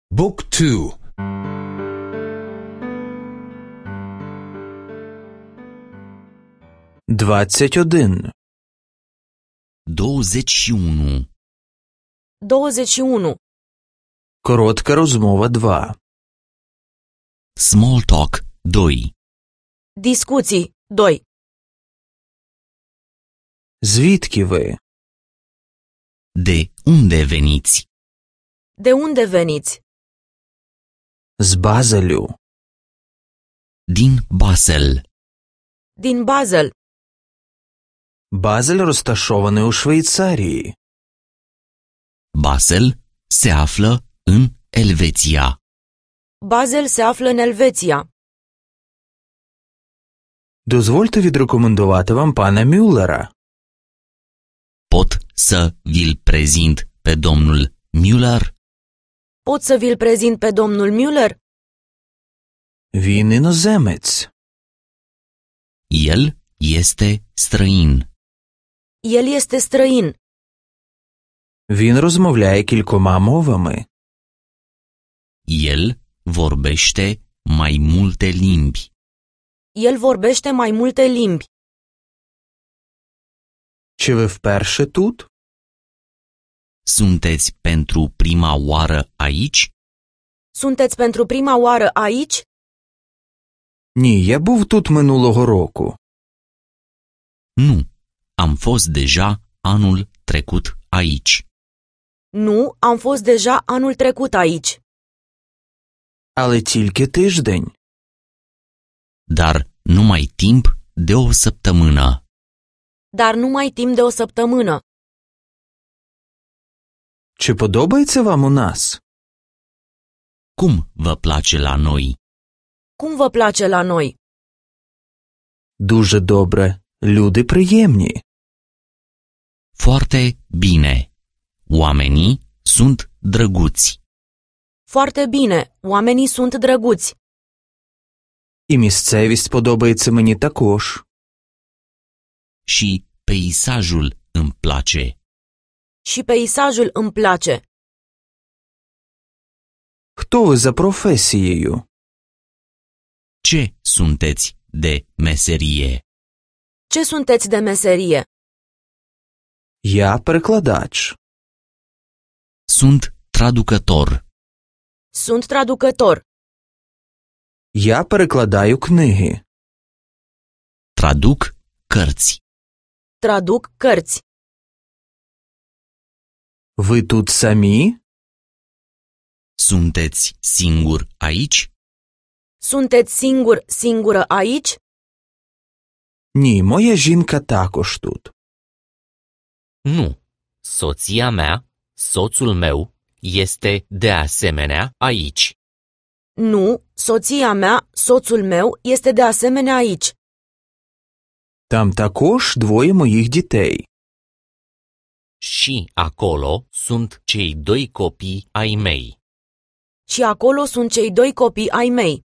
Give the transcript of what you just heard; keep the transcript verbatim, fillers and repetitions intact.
Book two. Двадцять один. douăzeci și unu. douăzeci și unu. Коротка розмова два. Small talk doi. Discuții doi. Звідки ви? De unde veniți? De unde veniți? З Базелю. Din Basel. Din Basel. Базель розташований у Швейцарії. Basel se află în Elveția. Basel se află în Elveția. Дозвольте відрекомендувати вам пана Мюллера. Pot să vi-l prezint pe domnul Müller? Pot să vi-l prezint pe domnul Müller? Він іноземець. El este străin. El este străin. Він розмовляє кількома мовами. El vorbește mai multe limbi. El vorbește mai multe limbi. Чи ви вперше тут? Sunteți pentru prima oară aici? Sunteți pentru prima oară aici? Ні, я був тут минулого року. Nu, am fost deja anul trecut aici. Nu, am fost deja anul trecut aici. Але тільки тиждень. Dar numai timp de o săptămână. Dar numai timp de o săptămână. Чи подобається вам у нас? Cum vă place la noi? Cum vă place la noi? Дуже добре. Люди приємні. Foarte bine. Oamenii sunt drăguți. Foarte bine, oamenii sunt drăguți. І місцевість подобається мені також. Și peisajul îmi place. Și peisajul îmi place. Хто ви за професією? Ce sunteți de meserie? Ce sunteți de meserie? Я перекладач. Sunt traducător. Sunt traducător. Я перекладаю книги. Traduc cărți. Traduc cărți. Ви тут самі? Sunteți singur aici? Sunteți singur, singură aici? Ні, моя жінка також тут. Nu. Soția mea, soțul meu, este de asemenea aici. Nu, soția mea, soțul meu este de asemenea aici. Там також двоє моїх дітей. Și acolo sunt cei doi copii ai mei. Și acolo sunt cei doi copii ai mei.